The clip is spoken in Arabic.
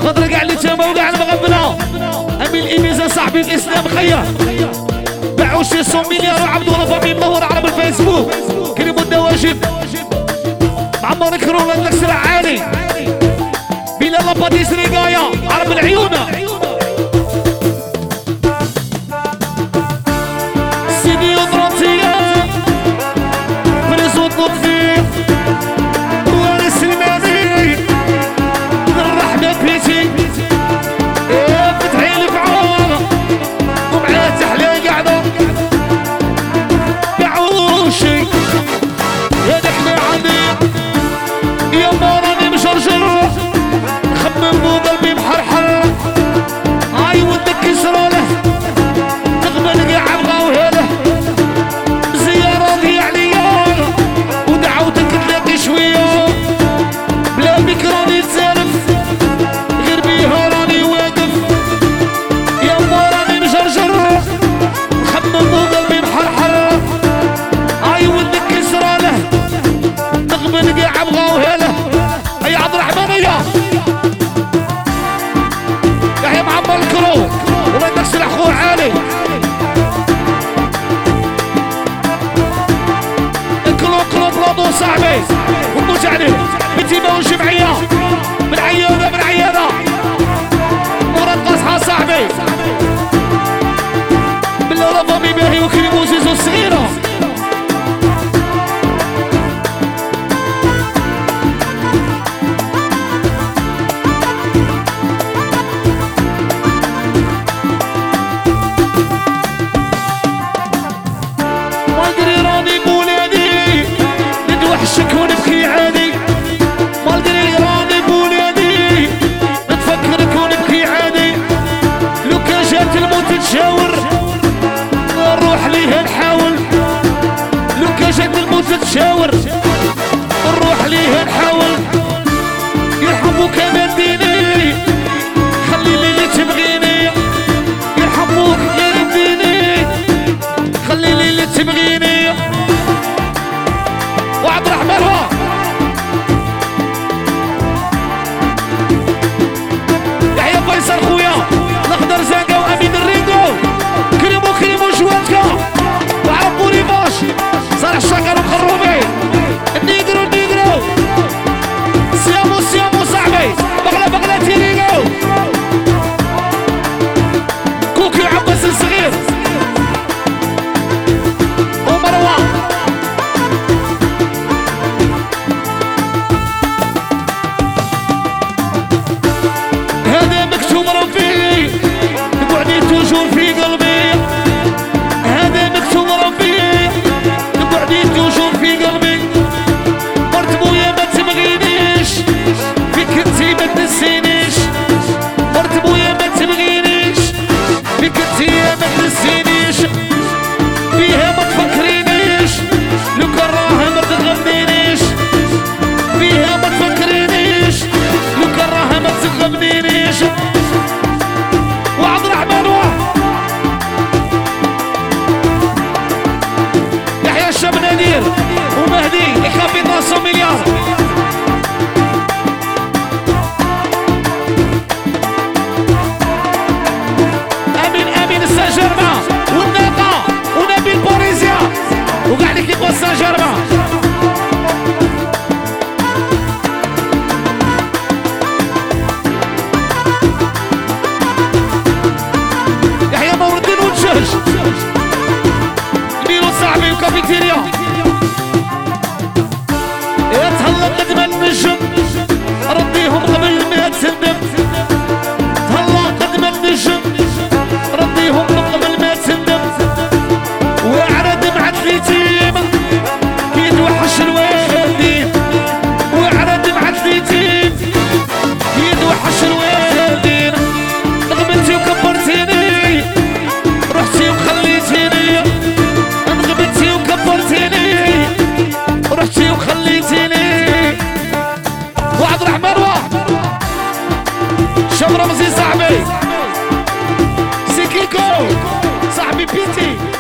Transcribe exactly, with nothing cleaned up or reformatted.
خاطر كاع اللي تما وكاع المغبنه. امين ايميزا صاحبي الاسلام خير باعوا شي مية مليار وعبدوا رفامي منور على الفيسبوك. كريم الدواجن معمر كرونا الاكسر عالي بلا لاباديس رقايا عرب العيون. سيدي وطرنتيا فريز وطفيف وارس الماني الرحمة بيتي فتحي الفعال ومعاه تحلى قاعدة بعوشي هذاك ما عندي يا ما راني مشرشر نخمم وقلبي محرحر. هاي ودك كسرانه تقبل قاع بغاوها له زيارة دي عليا ودعوتك تلاقي شوية بلا بك راني تسالف غير بيها راني واقف. يا ما راني مشرشر نخمم وقلبي محرحر. هاي ودك كسرانه تقبل قاع بغاوها له. هي عبد الرحمنية يحيى معمر الكرو ولا تكسر اخوه عالي الكرو كرو بلاطو صاحبي ونموت عليه بتيمة والجمعية من عيادة من عيادة مراد قاصحة صاحبي بالله رفامي باهي وكريم وزيزو الصغيرة. شكون بكي عادي ما ادري راني بولادي نتفكر كون بكي عادي. لو كان جات الموت تشاور نروح ليه نحاول. لو كان جات الموت تشاور نروح ليه نحاول. يرحموك يا ديني خلي لي اللي تبغيني. يرحموك يا ديني خلي لي اللي تبغيني. وعبد الرحمن هو يحيى فيصل خويا الاخضر زانكا وامين الرينغو كريمو كريمو جواتكا وعرب بوريفاش صالح الشاكر وخروبي النيجرو النيجرو سيامو سيامو صاحبي بغلا بغلا تيرينغو كوكي عباس الصغير ومروان توجور في قلبي. هذا مكتوب ربي نبعدي توجور في قلبي. مرت بويا ما تبغينيش فيك انتي ما تنسينيش. مرت بويا ما تبغينيش فيك انتي ما تنسينيش. فيها ما تفكرينيش لو كان راها ما تغنينيش. فيها ما تفكرينيش لو كان راها ما تغنينيش. وعبد الرحمن يحيى الشاب نادير ومهدي يخافي مية مليار. امين امين السجرمة والناقة ونبيل بوريزيا وكاع ليكيب السجرمة. يحيى نور الدين ونشهش ميلو صاحبي وكافيتيريا يتهلا قدم النجم رديهم قبل ما تندم. تهلا قدم النجم رديهم قبل ما تندم. وعرى دمعة اليتيم كي توحش الوالدين. وعرى دمعة اليتيم كي توحش الوالدين. نغمتي وكبرتيني رحتي وخليتيني. نغمتي وكبرتيني رحتي وخليتيني. وعبد الرحمن واحد شوف رمزي صاحبي سيكيكو صاحبي بيتي